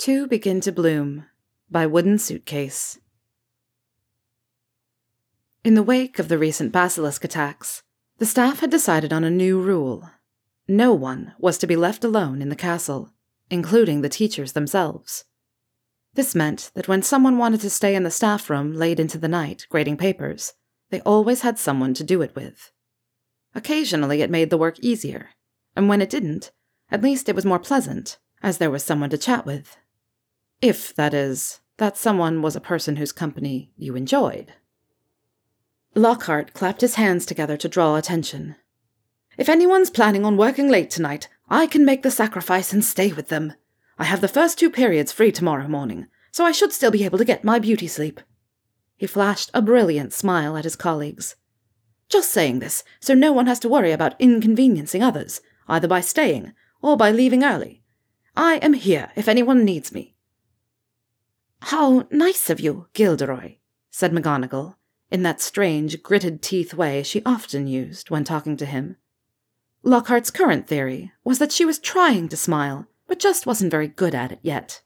Two Begin to Bloom by Wooden Suitcase. In the wake of the recent basilisk attacks, the staff had decided on a new rule. No one was to be left alone in the castle, including the teachers themselves. This meant that when someone wanted to stay in the staff room late into the night grading papers, they always had someone to do it with. Occasionally it made the work easier, and when it didn't, at least it was more pleasant, as there was someone to chat with. If, that is, that someone was a person whose company you enjoyed. Lockhart clapped his hands together to draw attention. "If anyone's planning on working late tonight, I can make the sacrifice and stay with them. I have the first 2 periods free tomorrow morning, so I should still be able to get my beauty sleep." He flashed a brilliant smile at his colleagues. "Just saying this, so no one has to worry about inconveniencing others, either by staying or by leaving early. I am here if anyone needs me." "How nice of you, Gilderoy," said McGonagall, in that strange, gritted-teeth way she often used when talking to him. Lockhart's current theory was that she was trying to smile, but just wasn't very good at it yet.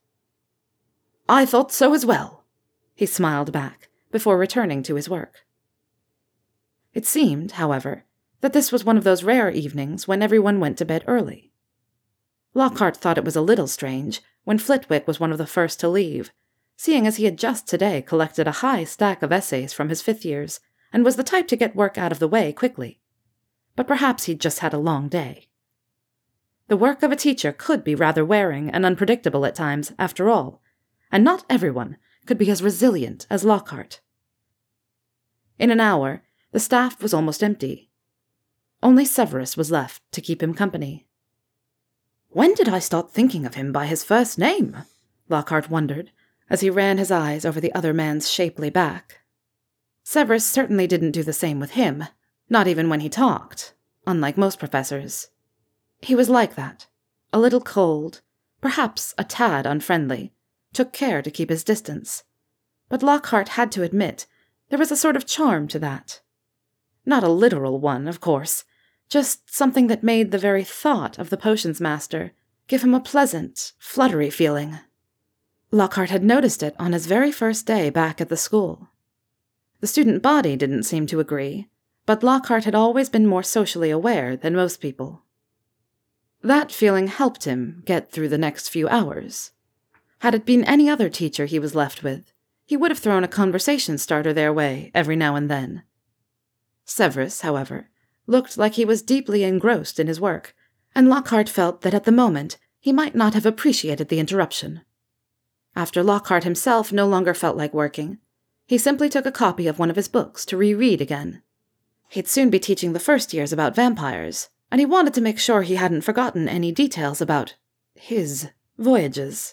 "I thought so as well," he smiled back, before returning to his work. It seemed, however, that this was one of those rare evenings when everyone went to bed early. Lockhart thought it was a little strange when Flitwick was one of the first to leave, seeing as he had just today collected a high stack of essays from his 5th years and was the type to get work out of the way quickly. But perhaps he'd just had a long day. The work of a teacher could be rather wearing and unpredictable at times, after all, and not everyone could be as resilient as Lockhart. In an hour, the staff was almost empty. Only Severus was left to keep him company. "When did I start thinking of him by his first name?" Lockhart wondered, as he ran his eyes over the other man's shapely back. Severus certainly didn't do the same with him, not even when he talked, unlike most professors. He was like that, a little cold, perhaps a tad unfriendly, took care to keep his distance. But Lockhart had to admit there was a sort of charm to that. Not a literal one, of course, just something that made the very thought of the potions master give him a pleasant, fluttery feeling. Lockhart had noticed it on his very first day back at the school. The student body didn't seem to agree, but Lockhart had always been more socially aware than most people. That feeling helped him get through the next few hours. Had it been any other teacher he was left with, he would have thrown a conversation starter their way every now and then. Severus, however, looked like he was deeply engrossed in his work, and Lockhart felt that at the moment he might not have appreciated the interruption. After Lockhart himself no longer felt like working, he simply took a copy of one of his books to reread again. He'd soon be teaching the first years about vampires, and he wanted to make sure he hadn't forgotten any details about his voyages.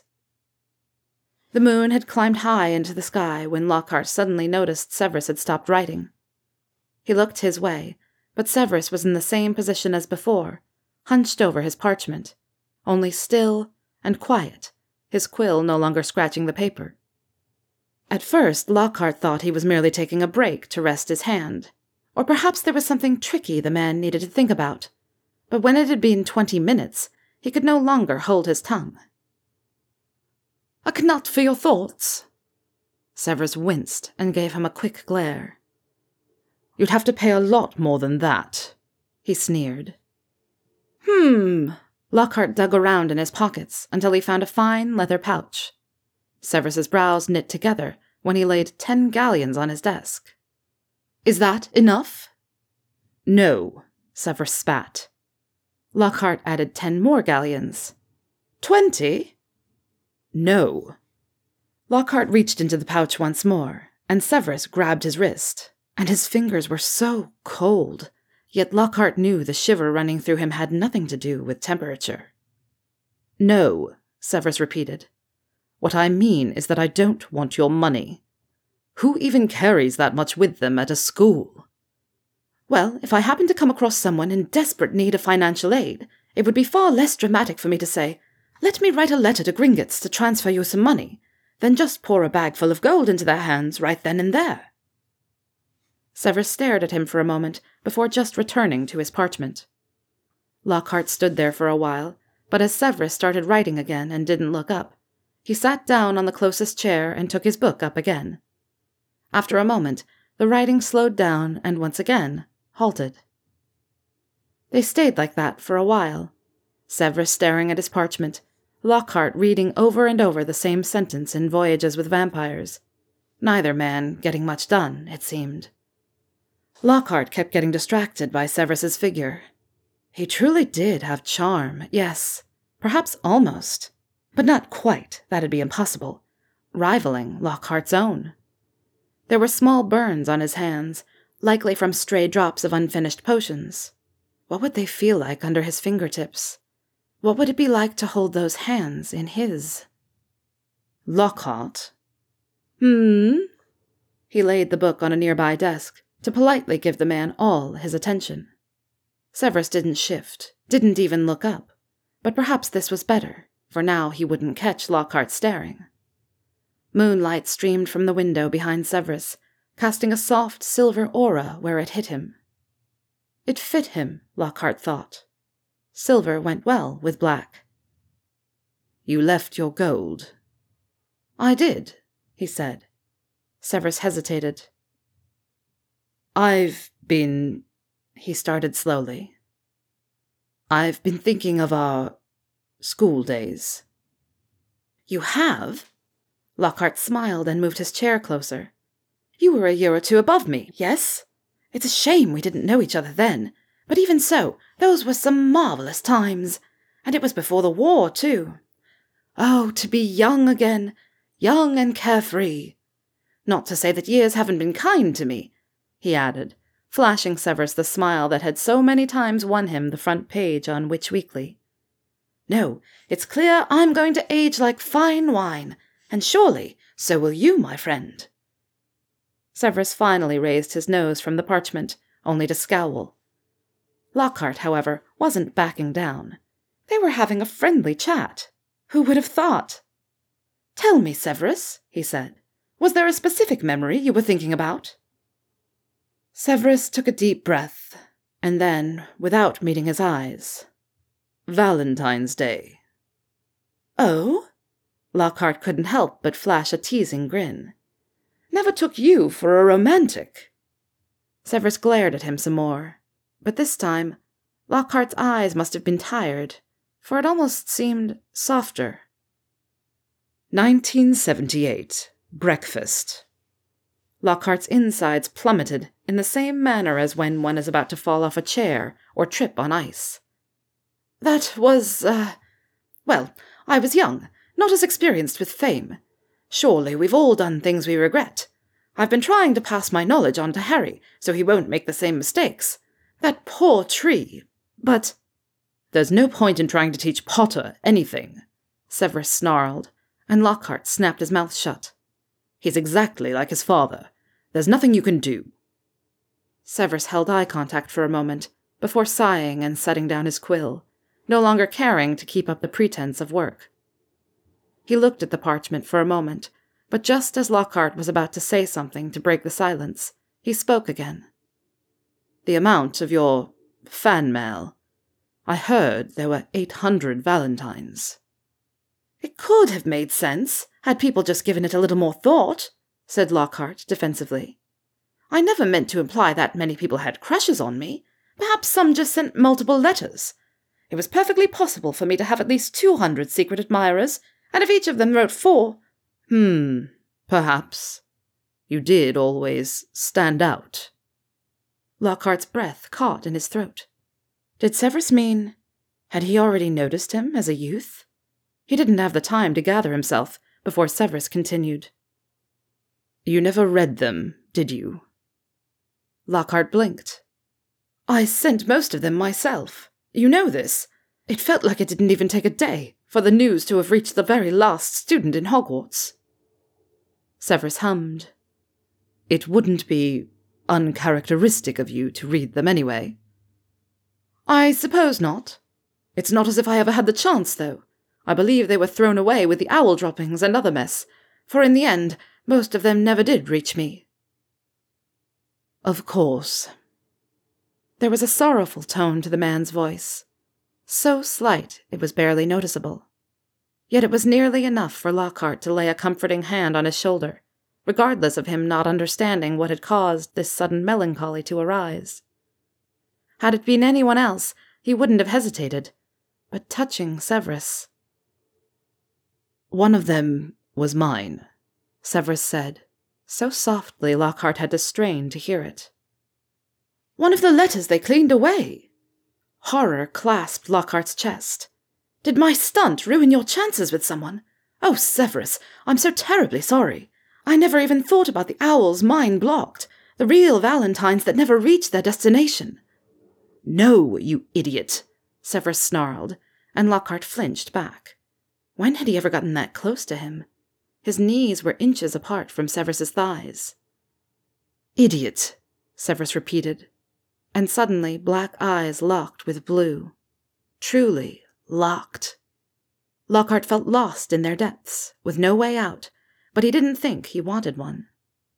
The moon had climbed high into the sky when Lockhart suddenly noticed Severus had stopped writing. He looked his way, but Severus was in the same position as before, hunched over his parchment, only still and quiet, his quill no longer scratching the paper. At first, Lockhart thought he was merely taking a break to rest his hand, or perhaps there was something tricky the man needed to think about, but when it had been 20 minutes, he could no longer hold his tongue. "A knot for your thoughts?" Severus winced and gave him a quick glare. "You'd have to pay a lot more than that," he sneered. Lockhart dug around in his pockets until he found a fine leather pouch. Severus's brows knit together when he laid 10 galleons on his desk. "Is that enough?" "No," Severus spat. Lockhart added 10 more galleons. 20? "No." Lockhart reached into the pouch once more, and Severus grabbed his wrist, and his fingers were so cold. Yet Lockhart knew the shiver running through him had nothing to do with temperature. "No," Severus repeated. "What I mean is that I don't want your money. Who even carries that much with them at a school?" "Well, if I happen to come across someone in desperate need of financial aid, it would be far less dramatic for me to say, 'Let me write a letter to Gringotts to transfer you some money,' than just pour a bag full of gold into their hands right then and there." Severus stared at him for a moment before just returning to his parchment. Lockhart stood there for a while, but as Severus started writing again and didn't look up, He sat down on the closest chair and took his book up again. After a moment, the writing slowed down and once again halted. They stayed like that for a while, Severus staring at his parchment, Lockhart reading over and over the same sentence in Voyages with Vampires. Neither man getting much done, it seemed. Lockhart kept getting distracted by Severus's figure. He truly did have charm, yes, perhaps almost, but not quite, that'd be impossible, rivaling Lockhart's own. There were small burns on his hands, likely from stray drops of unfinished potions. What would they feel like under his fingertips? What would it be like to hold those hands in his? Lockhart? He laid the book on a nearby desk to politely give the man all his attention. Severus didn't shift, didn't even look up, but perhaps this was better, for now he wouldn't catch Lockhart staring. Moonlight streamed from the window behind Severus, casting a soft silver aura where it hit him. It fit him, Lockhart thought. Silver went well with black. You left your gold. I did, he said. Severus hesitated. He started slowly. I've been thinking of our school days. You have? Lockhart smiled and moved his chair closer. You were a year or two above me, yes? It's a shame we didn't know each other then, but even so, those were some marvelous times. And it was before the war, too. Oh, to be young again, young and carefree. Not to say that years haven't been kind to me, he added, flashing Severus the smile that had so many times won him the front page on Witch Weekly. No, it's clear I'm going to age like fine wine, and surely so will you, my friend. Severus finally raised his nose from the parchment, only to scowl. Lockhart, however, wasn't backing down. They were having a friendly chat. Who would have thought? Tell me, Severus, he said, was there a specific memory you were thinking about? Severus took a deep breath, and then, without meeting his eyes, Valentine's Day. Oh? Lockhart couldn't help but flash a teasing grin. Never took you for a romantic. Severus glared at him some more, but this time Lockhart's eyes must have been tired, for it almost seemed softer. 1978. Breakfast. Lockhart's insides plummeted in the same manner as when one is about to fall off a chair or trip on ice. That was, well, I was young, not as experienced with fame. Surely we've all done things we regret. I've been trying to pass my knowledge on to Harry, so he won't make the same mistakes. That poor tree. But there's no point in trying to teach Potter anything, Severus snarled, and Lockhart snapped his mouth shut. He's exactly like his father. There's nothing you can do. Severus held eye contact for a moment, before sighing and setting down his quill, no longer caring to keep up the pretense of work. He looked at the parchment for a moment, but just as Lockhart was about to say something to break the silence, he spoke again. The amount of your fan mail. I heard there were 800 Valentines. It could have made sense, had people just given it a little more thought, said Lockhart defensively. I never meant to imply that many people had crushes on me. Perhaps some just sent multiple letters. It was perfectly possible for me to have at least 200 secret admirers, and if each of them wrote 4... perhaps. You did always stand out. Lockhart's breath caught in his throat. Did Severus mean... had he already noticed him as a youth? He didn't have the time to gather himself before Severus continued. You never read them, did you? Lockhart blinked. I sent most of them myself. You know this. It felt like it didn't even take a day for the news to have reached the very last student in Hogwarts. Severus hummed. It wouldn't be uncharacteristic of you to read them anyway. I suppose not. It's not as if I ever had the chance, though. I believe they were thrown away with the owl droppings and other mess, for in the end, most of them never did reach me. Of course. There was a sorrowful tone to the man's voice, so slight it was barely noticeable. Yet it was nearly enough for Lockhart to lay a comforting hand on his shoulder, regardless of him not understanding what had caused this sudden melancholy to arise. Had it been anyone else, he wouldn't have hesitated, but touching Severus. "One of them was mine," Severus said, so softly Lockhart had to strain to hear it. "One of the letters they cleaned away!" Horror clasped Lockhart's chest. "Did my stunt ruin your chances with someone? Oh, Severus, I'm so terribly sorry. I never even thought about the owls mine blocked, the real valentines that never reached their destination." "No, you idiot," Severus snarled, and Lockhart flinched back. When had he ever gotten that close to him? His knees were inches apart from Severus's thighs. "Idiot," Severus repeated, and suddenly black eyes locked with blue. Truly locked. Lockhart felt lost in their depths, with no way out, but he didn't think he wanted one.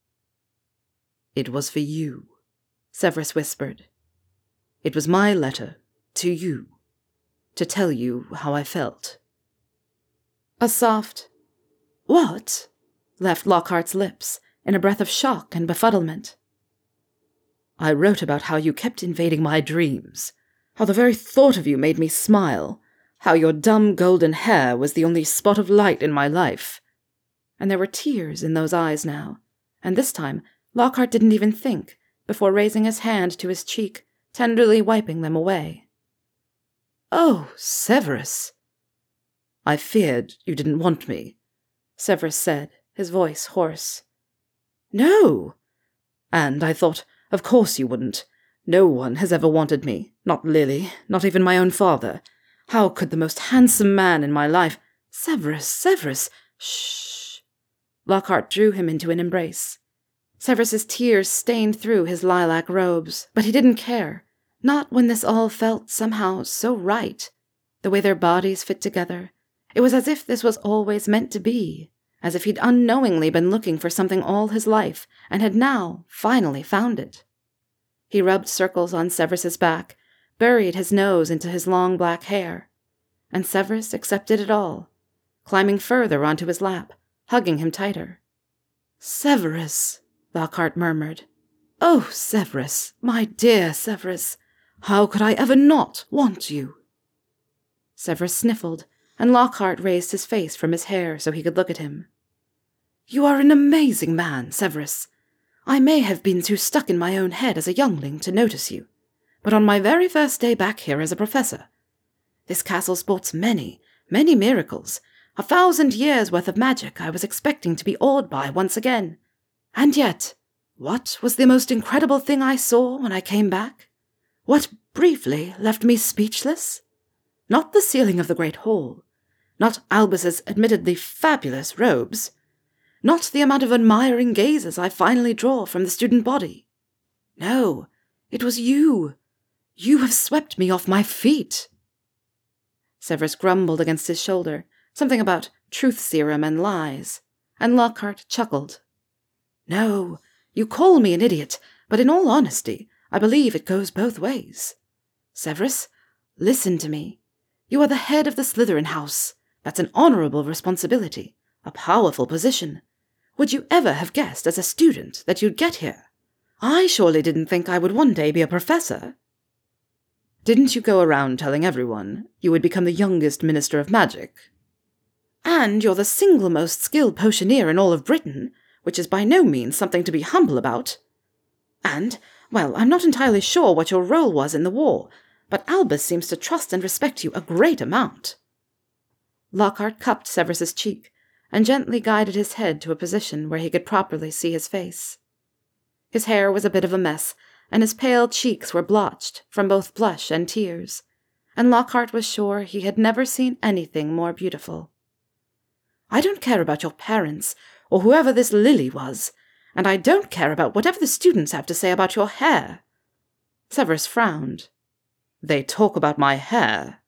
"It was for you," Severus whispered. "It was my letter to you, to tell you how I felt." A soft "What?" left Lockhart's lips in a breath of shock and befuddlement. "I wrote about how you kept invading my dreams, how the very thought of you made me smile, how your dumb golden hair was the only spot of light in my life." And there were tears in those eyes now, and this time Lockhart didn't even think, before raising his hand to his cheek, tenderly wiping them away. "Oh, Severus!" "I feared you didn't want me," Severus said, his voice hoarse. "No!" "And I thought, of course you wouldn't. No one has ever wanted me, not Lily, not even my own father. How could the most handsome man in my life—" Severus, shh! Lockhart drew him into an embrace. Severus's tears stained through his lilac robes, but he didn't care. Not when this all felt somehow so right. The way their bodies fit together. It was as if this was always meant to be, as if he'd unknowingly been looking for something all his life, and had now finally found it. He rubbed circles on Severus's back, buried his nose into his long black hair, and Severus accepted it all, climbing further onto his lap, hugging him tighter. "Severus," Lockhart murmured. "Oh, Severus, my dear Severus, how could I ever not want you?" Severus sniffled, and Lockhart raised his face from his hair so he could look at him. "You are an amazing man, Severus. I may have been too stuck in my own head as a youngling to notice you, but on my very first day back here as a professor, this castle sports many, many miracles, 1,000 years' worth of magic I was expecting to be awed by once again. And yet, what was the most incredible thing I saw when I came back? What briefly left me speechless? Not the ceiling of the great hall, not Albus's admittedly fabulous robes, not the amount of admiring gazes I finally draw from the student body. No, it was you. You have swept me off my feet." Severus grumbled against his shoulder, something about truth serum and lies, and Lockhart chuckled. "No, you call me an idiot, but in all honesty, I believe it goes both ways. Severus, listen to me. You are the head of the Slytherin house. That's an honorable responsibility, a powerful position. Would you ever have guessed as a student that you'd get here? I surely didn't think I would one day be a professor." "Didn't you go around telling everyone you would become the youngest minister of magic?" "And you're the single most skilled potioneer in all of Britain, which is by no means something to be humble about. And, well, I'm not entirely sure what your role was in the war, but Albus seems to trust and respect you a great amount." Lockhart cupped Severus's cheek and gently guided his head to a position where he could properly see his face. His hair was a bit of a mess, and his pale cheeks were blotched from both blush and tears, and Lockhart was sure he had never seen anything more beautiful. "I don't care about your parents, or whoever this Lily was, and I don't care about whatever the students have to say about your hair." Severus frowned. "They talk about my hair."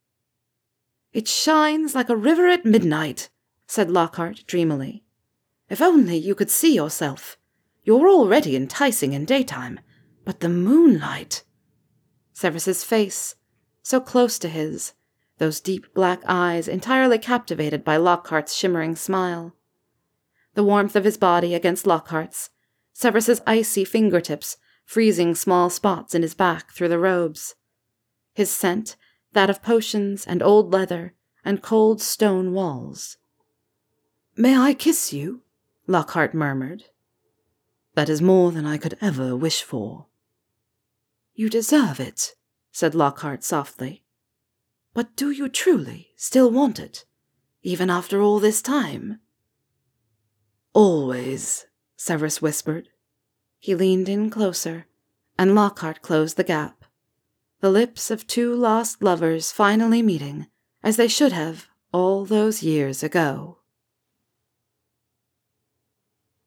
"It shines like a river at midnight," said Lockhart dreamily. "If only you could see yourself. You're already enticing in daytime, but the moonlight—" Severus's face, so close to his, those deep black eyes entirely captivated by Lockhart's shimmering smile. The warmth of his body against Lockhart's, Severus's icy fingertips freezing small spots in his back through the robes. His scent, that of potions and old leather and cold stone walls. "May I kiss you?" Lockhart murmured. "That is more than I could ever wish for." "You deserve it," said Lockhart softly. "But do you truly still want it, even after all this time?" "Always," Severus whispered. He leaned in closer, and Lockhart closed the gap. The lips of two lost lovers finally meeting, as they should have all those years ago.